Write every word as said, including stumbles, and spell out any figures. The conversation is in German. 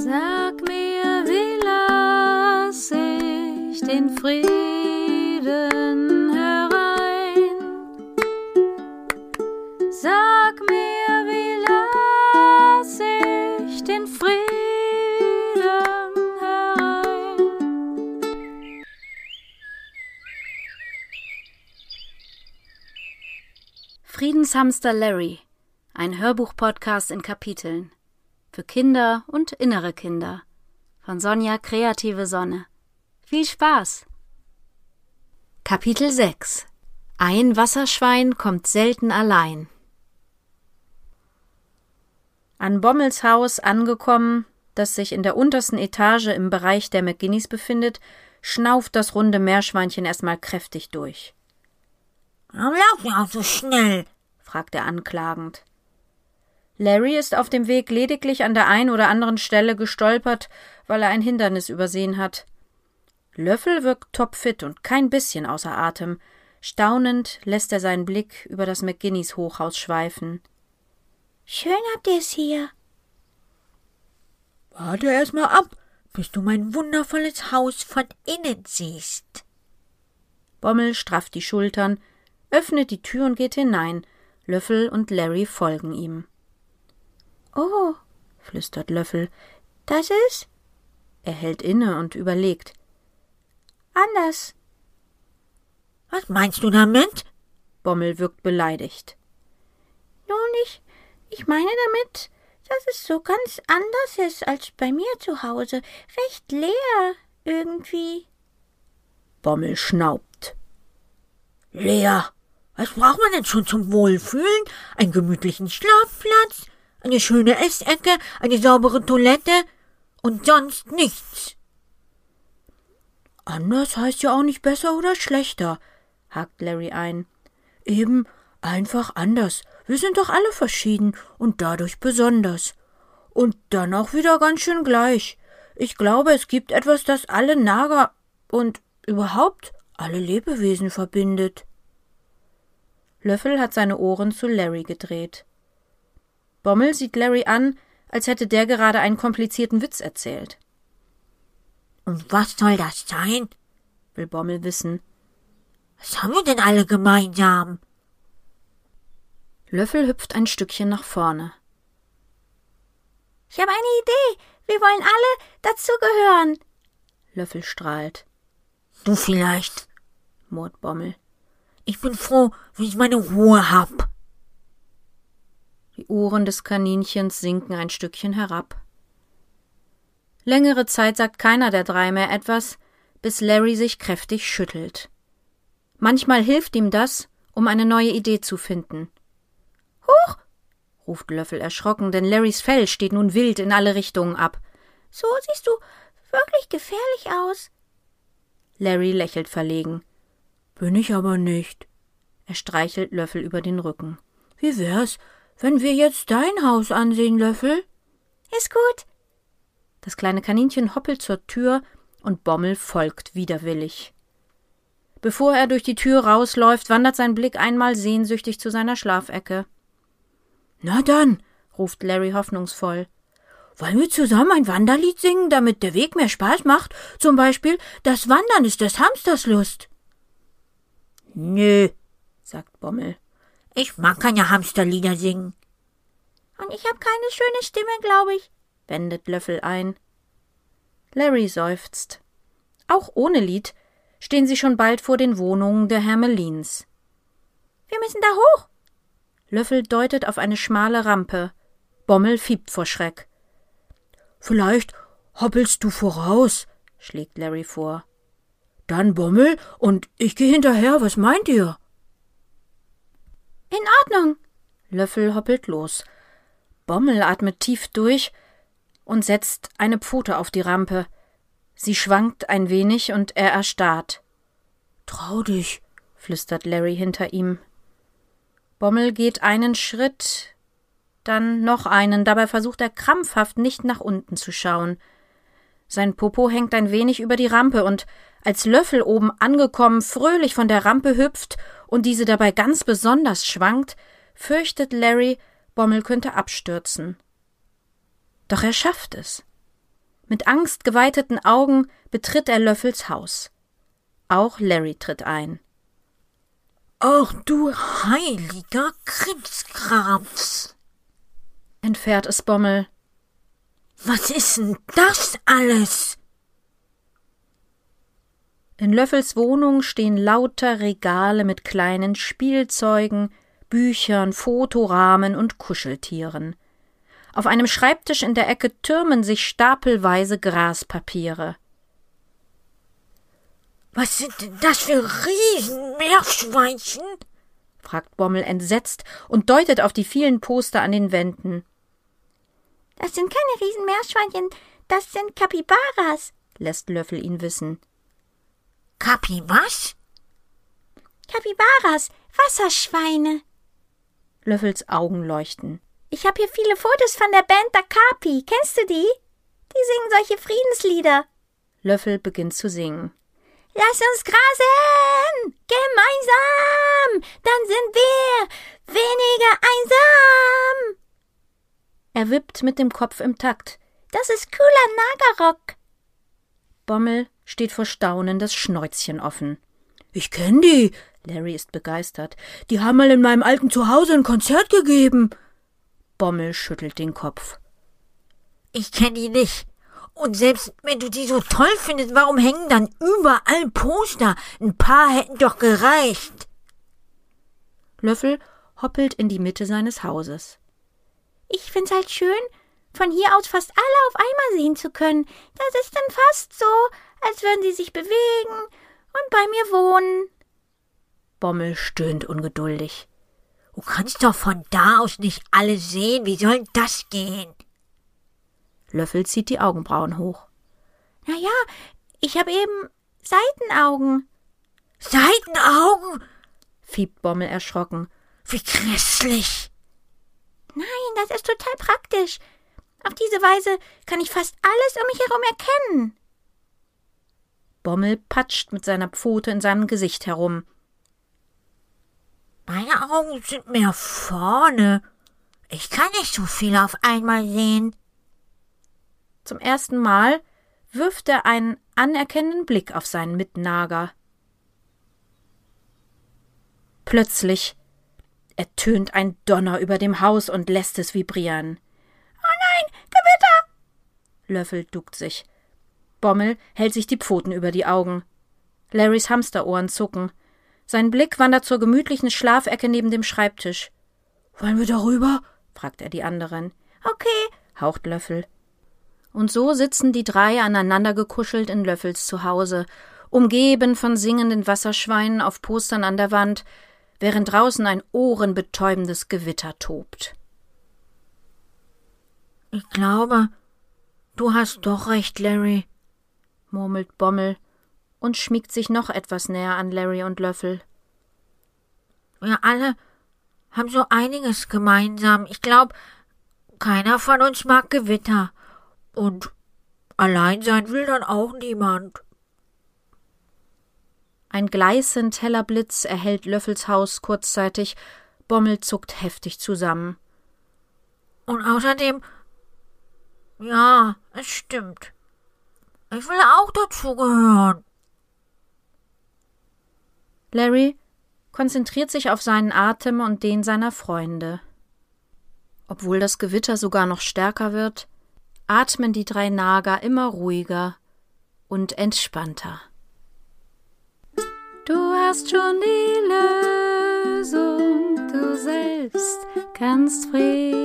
Sag mir, wie lass ich den Frieden herein? Sag mir, wie lass ich den Frieden herein? Friedenshamster Larry, ein Hörbuch-Podcast in Kapiteln. Für Kinder und innere Kinder. Von Sonja Kreative Sonne. Viel Spaß! Kapitel sechs. Ein Wasserschwein kommt selten allein. An Bommels Haus angekommen, das sich in der untersten Etage im Bereich der McGinneys befindet, schnauft das runde Meerschweinchen erstmal kräftig durch. »Warum laufen Sie auch so schnell?« fragt er anklagend. Larry ist auf dem Weg lediglich an der einen oder anderen Stelle gestolpert, weil er ein Hindernis übersehen hat. Löffel wirkt topfit und kein bisschen außer Atem. Staunend lässt er seinen Blick über das McGinneys Hochhaus schweifen. »Schön habt ihr es hier.« »Warte erst mal ab, bis du mein wundervolles Haus von innen siehst.« Bommel strafft die Schultern, öffnet die Tür und geht hinein. Löffel und Larry folgen ihm. »Oh«, flüstert Löffel, »das ist...« Er hält inne und überlegt. »Anders.« »Was meinst du damit?« Bommel wirkt beleidigt. »Nun, ich, ich meine damit, dass es so ganz anders ist als bei mir zu Hause. Recht leer, irgendwie.« Bommel schnaubt. »Leer? Was braucht man denn schon zum Wohlfühlen? Einen gemütlichen Schlafplatz? Eine schöne Essecke, eine saubere Toilette und sonst nichts.« »Anders heißt ja auch nicht besser oder schlechter«, hakt Larry ein. »Eben einfach anders. Wir sind doch alle verschieden und dadurch besonders. Und dann auch wieder ganz schön gleich. Ich glaube, es gibt etwas, das alle Nager und überhaupt alle Lebewesen verbindet.« Löffel hat seine Ohren zu Larry gedreht. Bommel sieht Larry an, als hätte der gerade einen komplizierten Witz erzählt. »Und was soll das sein?« will Bommel wissen. »Was haben wir denn alle gemeinsam?« Löffel hüpft ein Stückchen nach vorne. »Ich habe eine Idee. Wir wollen alle dazugehören.« Löffel strahlt. »Du vielleicht«, murrt Bommel. »Ich bin froh, wenn ich meine Ruhe hab.« Die Ohren des Kaninchens sinken ein Stückchen herab. Längere Zeit sagt keiner der drei mehr etwas, bis Larry sich kräftig schüttelt. Manchmal hilft ihm das, um eine neue Idee zu finden. »Huch«, ruft Löffel erschrocken, denn Larrys Fell steht nun wild in alle Richtungen ab. »So siehst du wirklich gefährlich aus.« Larry lächelt verlegen. »Bin ich aber nicht.« Er streichelt Löffel über den Rücken. »Wie wär's, wenn wir jetzt dein Haus ansehen, Löffel?« »Ist gut.« Das kleine Kaninchen hoppelt zur Tür und Bommel folgt widerwillig. Bevor er durch die Tür rausläuft, wandert sein Blick einmal sehnsüchtig zu seiner Schlafecke. »Na dann«, ruft Larry hoffnungsvoll, »wollen wir zusammen ein Wanderlied singen, damit der Weg mehr Spaß macht? Zum Beispiel, das Wandern ist des Hamsters Lust.« »Nö«, sagt Bommel. »Ich mag keine Hamsterlieder singen.« »Und ich habe keine schöne Stimme, glaube ich«, wendet Löffel ein. Larry seufzt. Auch ohne Lied stehen sie schon bald vor den Wohnungen der Hermelins. »Wir müssen da hoch«, Löffel deutet auf eine schmale Rampe. Bommel fiebt vor Schreck. »Vielleicht hoppelst du voraus«, schlägt Larry vor. »Dann Bommel und ich gehe hinterher, was meint ihr?« »In Ordnung«, Löffel hoppelt los. Bommel atmet tief durch und setzt eine Pfote auf die Rampe. Sie schwankt ein wenig und er erstarrt. »Trau dich«, flüstert Larry hinter ihm. Bommel geht einen Schritt, dann noch einen, dabei versucht er krampfhaft nicht nach unten zu schauen. Sein Popo hängt ein wenig über die Rampe und als Löffel oben angekommen fröhlich von der Rampe hüpft und diese dabei ganz besonders schwankt, fürchtet Larry, Bommel könnte abstürzen. Doch er schafft es. Mit angstgeweiteten Augen betritt er Löffels Haus. Auch Larry tritt ein. »Ach du heiliger Krimskrams«, entfährt es Bommel. »Was ist denn das alles?« In Löffels Wohnung stehen lauter Regale mit kleinen Spielzeugen, Büchern, Fotorahmen und Kuscheltieren. Auf einem Schreibtisch in der Ecke türmen sich stapelweise Graspapiere. »Was sind denn das für Riesenmeerschweinchen?« fragt Bommel entsetzt und deutet auf die vielen Poster an den Wänden. »Das sind keine Riesenmeerschweinchen, das sind Kapibaras«, lässt Löffel ihn wissen. »Kapi was?« »Kapibaras, Wasserschweine.« Löffels Augen leuchten. »Ich habe hier viele Fotos von der Band Da Capi. Kennst du die? Die singen solche Friedenslieder.« Löffel beginnt zu singen. »Lass uns grasen, gemeinsam, dann sind wir weniger einsam.« Er wippt mit dem Kopf im Takt. »Das ist cooler Nagerrock.« Bommel steht vor Staunen das Schnäuzchen offen. »Ich kenn die«, Larry ist begeistert. »Die haben mal in meinem alten Zuhause ein Konzert gegeben.« Bommel schüttelt den Kopf. »Ich kenn die nicht. Und selbst wenn du die so toll findest, warum hängen dann überall Poster? Ein paar hätten doch gereicht.« Löffel hoppelt in die Mitte seines Hauses. »Ich find's halt schön, von hier aus fast alle auf einmal sehen zu können. Das ist dann fast so, als würden sie sich bewegen und bei mir wohnen.« Bommel stöhnt ungeduldig. »Du kannst doch von da aus nicht alle sehen. Wie soll das gehen?« Löffel zieht die Augenbrauen hoch. »Na ja, ich habe eben Seitenaugen.« »Seitenaugen?« fiebt Bommel erschrocken. »Wie grässlich!« »Nein, das ist total praktisch. Auf diese Weise kann ich fast alles um mich herum erkennen.« Bommel patscht mit seiner Pfote in seinem Gesicht herum. »Meine Augen sind mehr vorne. Ich kann nicht so viel auf einmal sehen.« Zum ersten Mal wirft er einen anerkennenden Blick auf seinen Mitnager. Plötzlich ertönt ein Donner über dem Haus und lässt es vibrieren. »Oh nein, Gewitter!« Löffel duckt sich. Bommel hält sich die Pfoten über die Augen. Larrys Hamsterohren zucken. Sein Blick wandert zur gemütlichen Schlafecke neben dem Schreibtisch. »Wollen wir darüber?« fragt er die anderen. »Okay«, haucht Löffel. Und so sitzen die drei aneinander gekuschelt in Löffels Zuhause, umgeben von singenden Wasserschweinen auf Postern an der Wand, während draußen ein ohrenbetäubendes Gewitter tobt. »Ich glaube, du hast doch recht, Larry«, murmelt Bommel und schmiegt sich noch etwas näher an Larry und Löffel. »Wir alle haben so einiges gemeinsam. Ich glaube, keiner von uns mag Gewitter. Und allein sein will dann auch niemand.« Ein gleißend heller Blitz erhellt Löffels Haus kurzzeitig. Bommel zuckt heftig zusammen. »Und außerdem, ja, es stimmt. Ich will auch dazugehören.« Larry konzentriert sich auf seinen Atem und den seiner Freunde. Obwohl das Gewitter sogar noch stärker wird, atmen die drei Nager immer ruhiger und entspannter. Du hast schon die Lösung, du selbst kannst Frieden